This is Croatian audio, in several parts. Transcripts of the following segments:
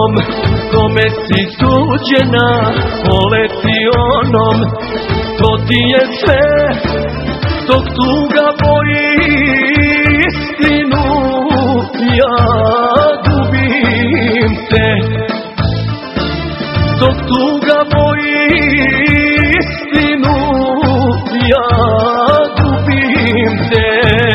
onom kome si tuđena, poleti onom, to ti je sve, dok tuga boji istinu, ja gubim te. Dok tuga boji istinu, ja gubim te.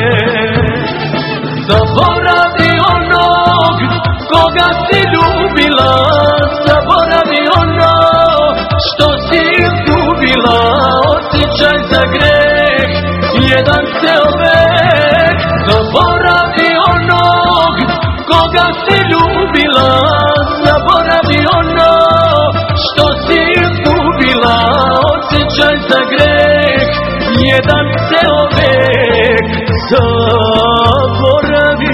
Zaboravi onog koga si ljubila, zaboravi ono što si izgubila. Osjećaj za greh, jedan čovek. Zaboravi onog koga si ljubila, zaboravi ono što si izgubila. Osjećaj za greh, jedan čovek. Zaboravi.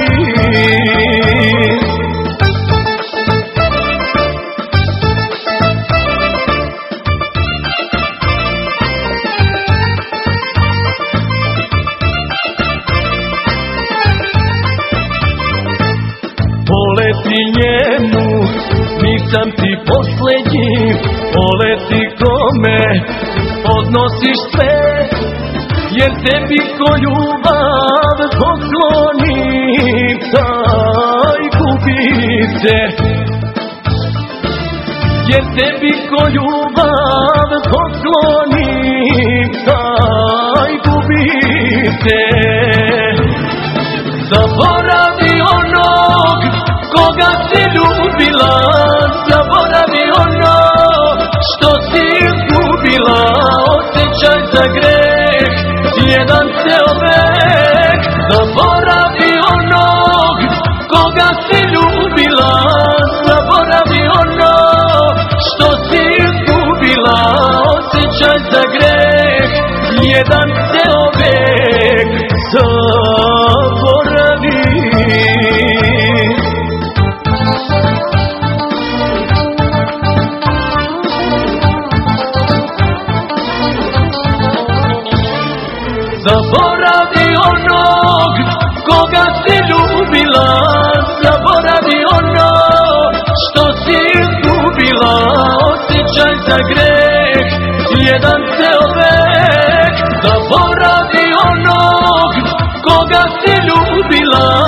Poleti njemu, nisam ti posljednji, poleti kome odnosiš sve, jer tebi ko ljubav poklonim, taj gubi se. Jer tebi ko ljubav poklonim, taj gubi se. Zaboravi onog koga si ljubila, zaboravi ono što si izgubila. Osjećaj za greh, jedan čovek. Zaboravi onog koga si ljubila, zaboravi ono što si izgubila. Osjećaj za greh, jedan čovek. Zaboravi. Zaboravi onog koga si ljubila, zaboravi ono što si izgubila. Osjećaj za greh, jedan čovek. Zaboravi onog koga si ljubila,